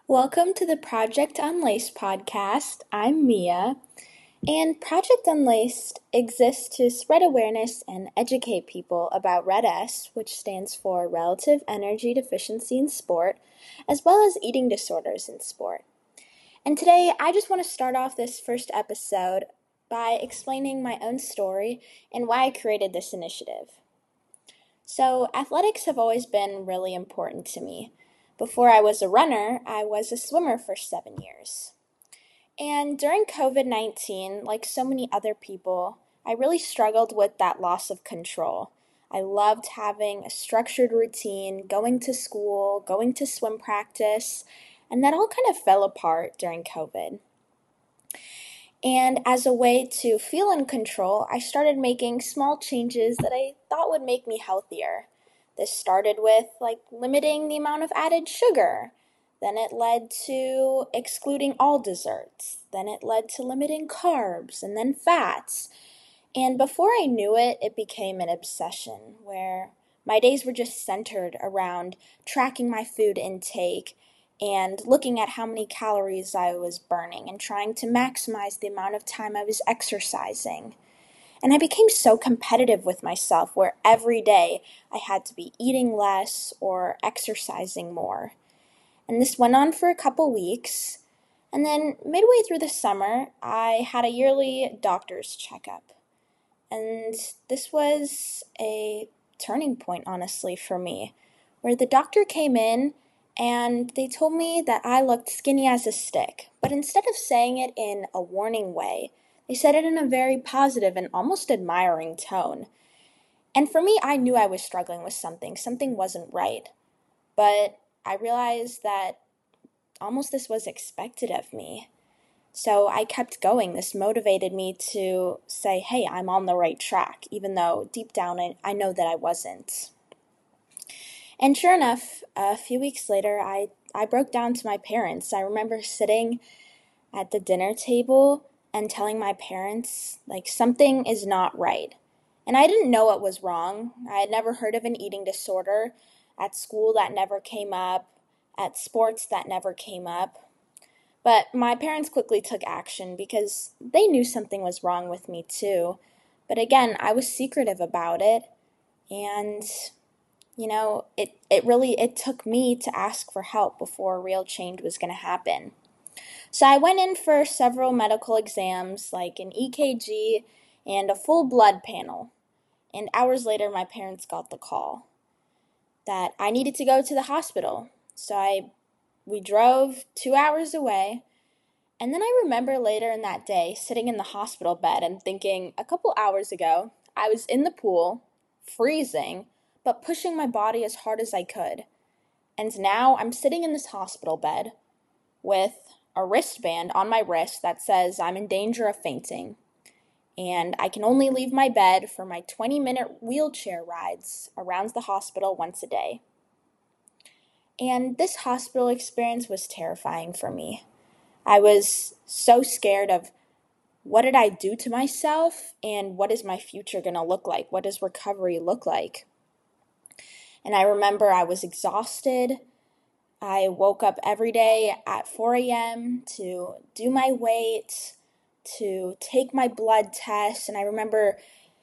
Welcome to the Project Unlaced podcast. I'm Mia, and Project Unlaced exists to spread awareness and educate people about RED-S, which stands for Relative Energy Deficiency in Sport, as well as eating disorders in sport. And today, I just want to start off this first episode by explaining my own story and why I created this initiative. So, athletics have always been really important to me. Before I was a runner, I was a swimmer for 7 years. And during COVID-19, like so many other people, I really struggled with that loss of control. I loved having a structured routine, going to school, going to swim practice, and that all kind of fell apart during COVID. And as a way to feel in control, I started making small changes that I thought would make me healthier. This started with limiting the amount of added sugar. Then it led to excluding all desserts. Then it led to limiting carbs and then fats. And before I knew it, it became an obsession where my days were just centered around tracking my food intake and looking at how many calories I was burning and trying to maximize the amount of time I was exercising. And I became so competitive with myself where every day I had to be eating less or exercising more. And this went on for a couple weeks. And then midway through the summer, I had a yearly doctor's checkup. And this was a turning point, honestly, for me, where the doctor came in and they told me that I looked skinny as a stick. But instead of saying it in a warning way, they said it in a very positive and almost admiring tone. And for me, I knew I was struggling with something. Something wasn't right. But I realized that almost this was expected of me. So I kept going. This motivated me to say, hey, I'm on the right track, even though deep down I know that I wasn't. And sure enough, a few weeks later, I broke down to my parents. I remember sitting at the dinner table and telling my parents, something is not right. And I didn't know what was wrong. I had never heard of an eating disorder. At school, that never came up. At sports, that never came up. But my parents quickly took action because they knew something was wrong with me too. But again, I was secretive about it. And, it took me to ask for help before real change was going to happen. So I went in for several medical exams, like an EKG and a full blood panel. And hours later, my parents got the call that I needed to go to the hospital. So we drove 2 hours away. And then I remember later in that day sitting in the hospital bed and thinking, a couple hours ago, I was in the pool, freezing, but pushing my body as hard as I could. And now I'm sitting in this hospital bed with a wristband on my wrist that says I'm in danger of fainting. And I can only leave my bed for my 20-minute wheelchair rides around the hospital once a day. And this hospital experience was terrifying for me. I was so scared of what did I do to myself and what is my future going to look like? What does recovery look like? And I remember I was exhausted. I woke up every day at 4 a.m. to do my weight, to take my blood test. And I remember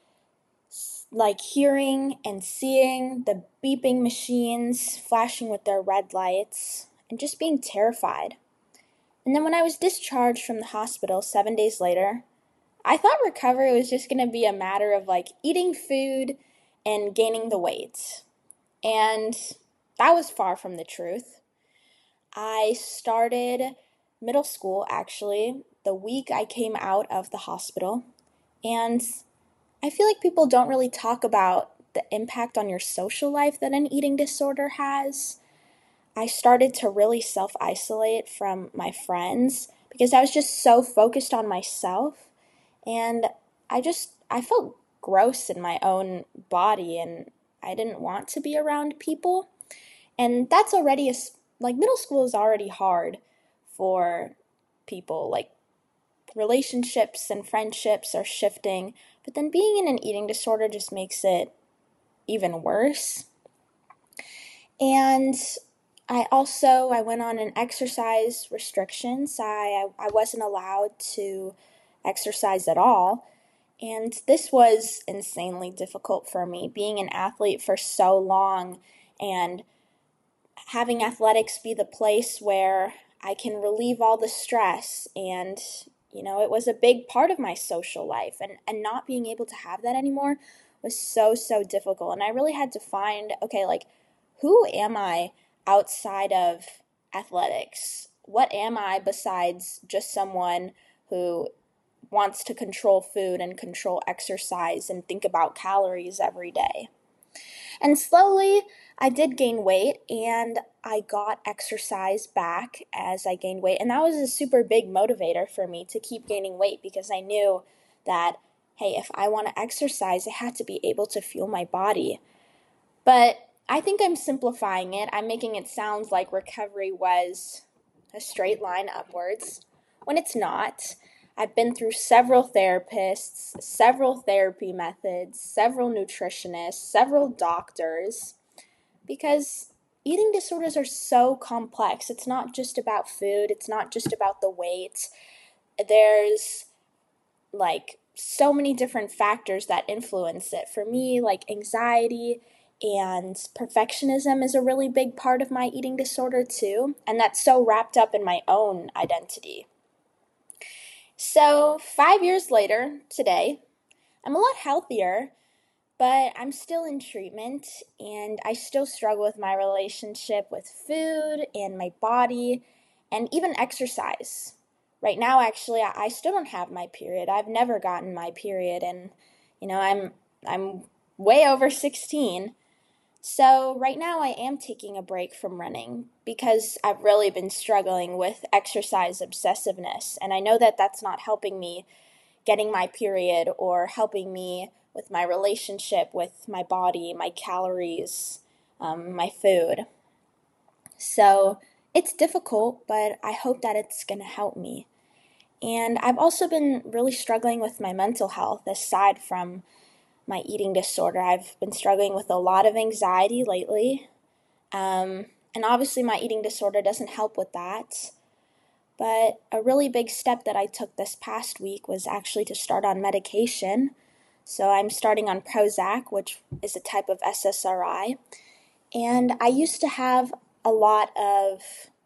hearing and seeing the beeping machines flashing with their red lights and just being terrified. And then when I was discharged from the hospital 7 days later, I thought recovery was just going to be a matter of eating food and gaining the weight. And that was far from the truth. I started middle school, actually, the week I came out of the hospital. And I feel like people don't really talk about the impact on your social life that an eating disorder has. I started to really self-isolate from my friends because I was just so focused on myself, and I felt gross in my own body, and I didn't want to be around people. And that's already middle school is already hard for people. Relationships and friendships are shifting, but then being in an eating disorder just makes it even worse. And I went on an exercise restrictions. I wasn't allowed to exercise at all. And this was insanely difficult for me, being an athlete for so long and having athletics be the place where I can relieve all the stress. And it was a big part of my social life, and not being able to have that anymore was so difficult. And I really had to find, okay, like, who am I outside of athletics? What am I besides just someone who wants to control food and control exercise and think about calories every day? And slowly, I did gain weight, and I got exercise back as I gained weight. And that was a super big motivator for me to keep gaining weight, because I knew that, hey, if I want to exercise, I had to be able to fuel my body. But I think I'm simplifying it. I'm making it sound like recovery was a straight line upwards, when it's not. I've been through several therapists, several therapy methods, several nutritionists, several doctors, because eating disorders are so complex. It's not just about food, it's not just about the weight. There's like so many different factors that influence it. For me, like anxiety and perfectionism is a really big part of my eating disorder too, and that's so wrapped up in my own identity. So 5 years later, today, I'm a lot healthier, but I'm still in treatment, and I still struggle with my relationship with food and my body and even exercise. Right now, actually, I still don't have my period. I've never gotten my period, and I'm way over 16. So right now I am taking a break from running because I've really been struggling with exercise obsessiveness, and I know that that's not helping me getting my period or helping me with my relationship with my body, my calories, my food. So it's difficult, but I hope that it's going to help me. And I've also been really struggling with my mental health aside from my eating disorder. I've been struggling with a lot of anxiety lately. And obviously, my eating disorder doesn't help with that. But a really big step that I took this past week was actually to start on medication. So I'm starting on Prozac, which is a type of SSRI. And I used to have a lot of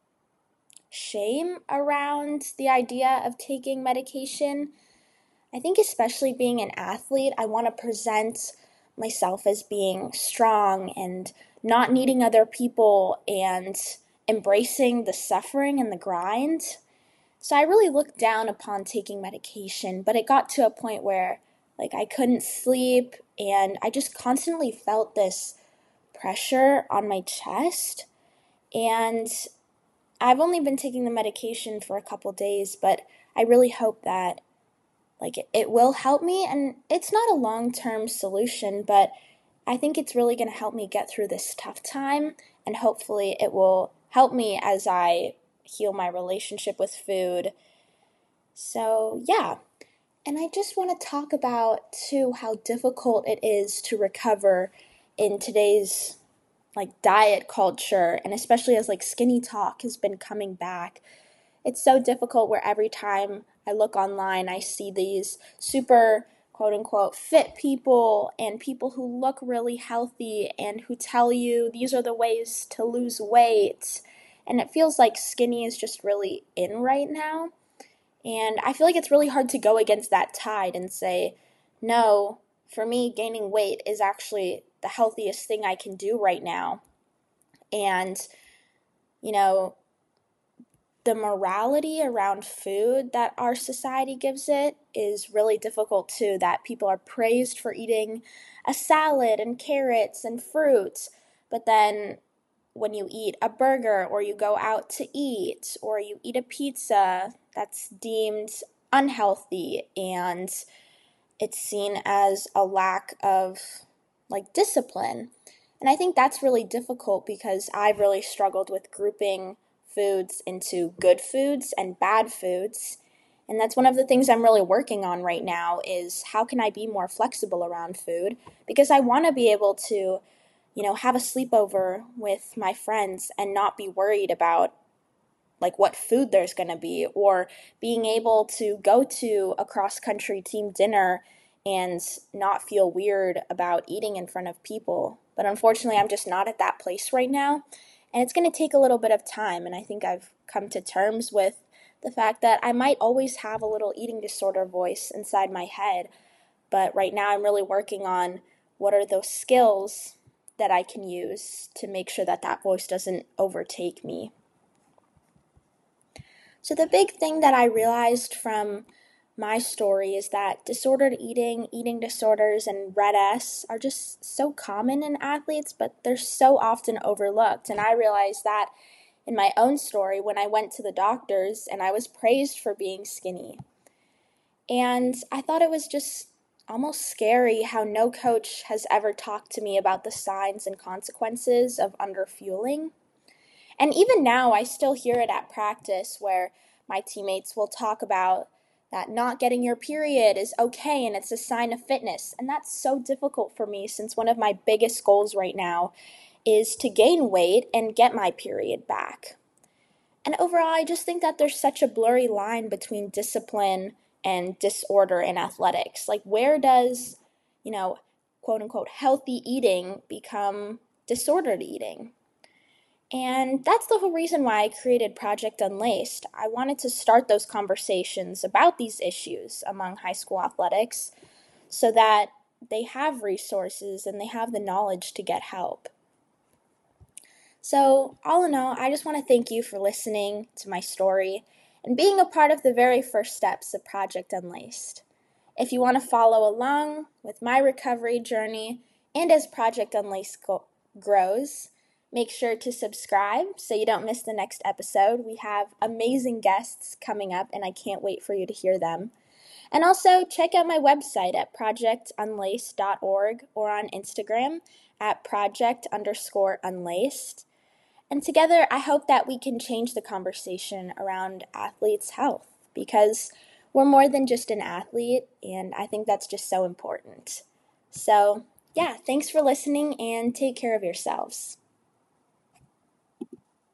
shame around the idea of taking medication. I think especially being an athlete, I want to present myself as being strong and not needing other people and embracing the suffering and the grind. So I really looked down upon taking medication, but it got to a point where I couldn't sleep, and I just constantly felt this pressure on my chest. And I've only been taking the medication for a couple days, but I really hope that it will help me, and it's not a long-term solution, but I think it's really going to help me get through this tough time, and hopefully it will help me as I heal my relationship with food. So, yeah. And I just want to talk about too how difficult it is to recover in today's diet culture, and especially as skinny talk has been coming back. It's so difficult where every time I look online, I see these super quote unquote fit people and people who look really healthy and who tell you these are the ways to lose weight. And it feels like skinny is just really in right now. And I feel like it's really hard to go against that tide and say, no, for me, gaining weight is actually the healthiest thing I can do right now. And, you know, the morality around food that our society gives it is really difficult too, that people are praised for eating a salad and carrots and fruits, but then when you eat a burger or you go out to eat or you eat a pizza, that's deemed unhealthy, and it's seen as a lack of discipline. And I think that's really difficult because I've really struggled with grouping foods into good foods and bad foods. And that's one of the things I'm really working on right now is how can I be more flexible around food, because I want to be able to have a sleepover with my friends and not be worried about like what food there's going to be, or being able to go to a cross-country team dinner and not feel weird about eating in front of people. But unfortunately, I'm just not at that place right now, and it's going to take a little bit of time, and I think I've come to terms with the fact that I might always have a little eating disorder voice inside my head, but right now I'm really working on what are those skills that I can use to make sure that that voice doesn't overtake me. So the big thing that I realized from my story is that disordered eating, eating disorders, and RED-S are just so common in athletes, but they're so often overlooked. And I realized that in my own story when I went to the doctors and I was praised for being skinny. And I thought it was just almost scary how no coach has ever talked to me about the signs and consequences of underfueling. And even now, I still hear it at practice where my teammates will talk about that not getting your period is okay and it's a sign of fitness. And that's so difficult for me since one of my biggest goals right now is to gain weight and get my period back. And overall, I just think that there's such a blurry line between discipline and disorder in athletics. Like, where does, quote unquote, healthy eating become disordered eating? And that's the whole reason why I created Project Unlaced. I wanted to start those conversations about these issues among high school athletics so that they have resources and they have the knowledge to get help. So, all in all, I just want to thank you for listening to my story and being a part of the very first steps of Project Unlaced. If you want to follow along with my recovery journey and as Project Unlaced grows, make sure to subscribe so you don't miss the next episode. We have amazing guests coming up, and I can't wait for you to hear them. And also, check out my website at projectunlaced.org or on Instagram at project_unlaced. And together, I hope that we can change the conversation around athletes' health, because we're more than just an athlete, and I think that's just so important. So, yeah, thanks for listening, and take care of yourselves.